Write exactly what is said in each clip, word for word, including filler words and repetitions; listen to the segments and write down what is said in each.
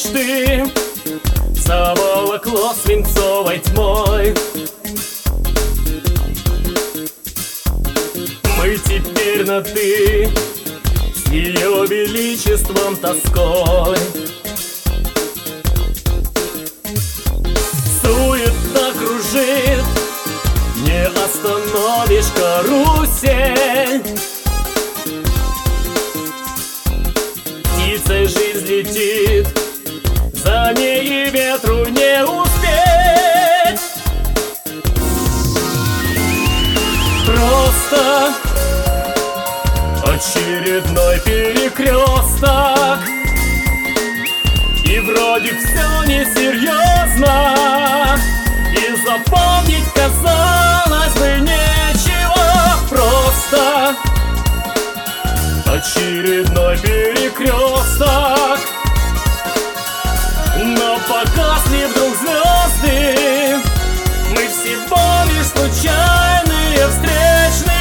мечты заволокло свинцовой тьмой. Мы теперь на «ты» с ее величеством тоской. Суета кружит, не остановишь карусель. Птицей жизнь летит, за ней и ветру не успеть. Просто очередной перекресток, и вроде все несерьезно, и запомнить, казалось бы, нечего. Просто очередной перекресток, но погасли вдруг звезды. Мы всего лишь случайные встречные.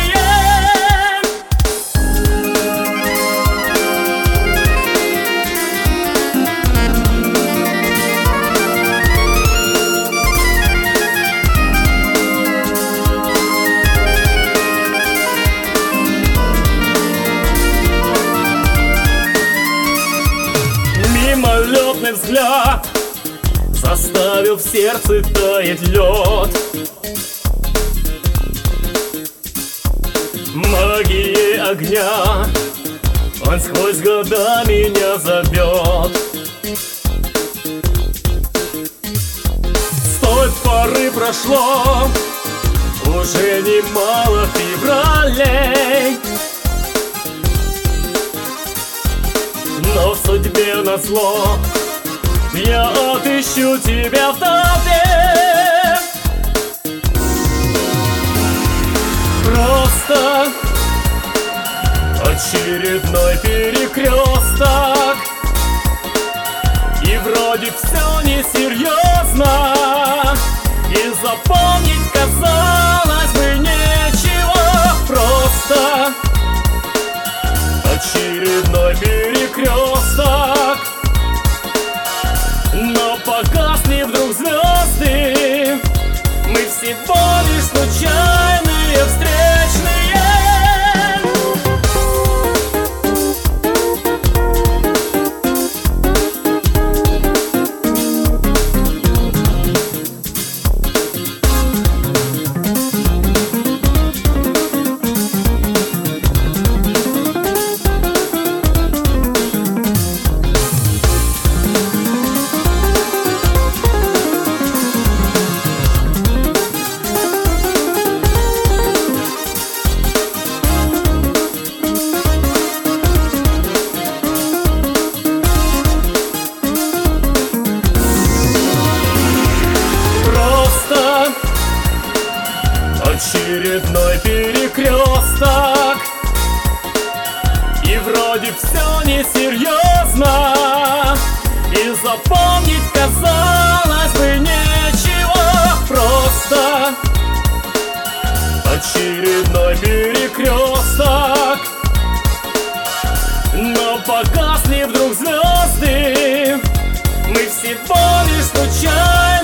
Мимолетный взгляд заставил в сердце таять лед. Магией огня он сквозь года меня зовет. С той поры прошло уже немало февралей, но в судьбе назло я отыщу тебя в толпе. Просто очередной перекресток, и вроде все несерьезно, и запомнить, казалось бы, нечего. Просто очередной перекресток, но погасли вдруг звезды. Мы всего лишь случайные встречные. Очередной перекресток, и вроде все несерьезно, и запомнить, казалось бы, нечего. Просто очередной перекресток, но погасли вдруг звезды. Мы всего лишь случайно